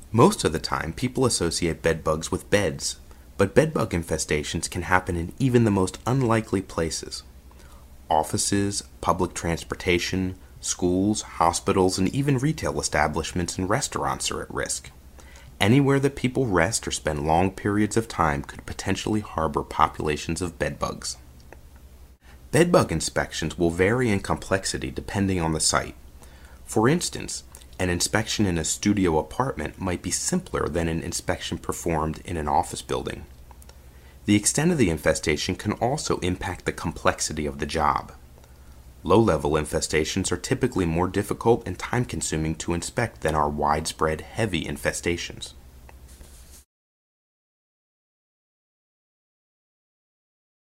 Most of the time, people associate bedbugs with beds, but bedbug infestations can happen in even the most unlikely places. Offices, public transportation, schools, hospitals, and even retail establishments and restaurants are at risk. Anywhere that people rest or spend long periods of time could potentially harbor populations of bedbugs. Bedbug inspections will vary in complexity depending on the site. For instance, an inspection in a studio apartment might be simpler than an inspection performed in an office building. The extent of the infestation can also impact the complexity of the job. Low-level infestations are typically more difficult and time-consuming to inspect than our widespread heavy infestations.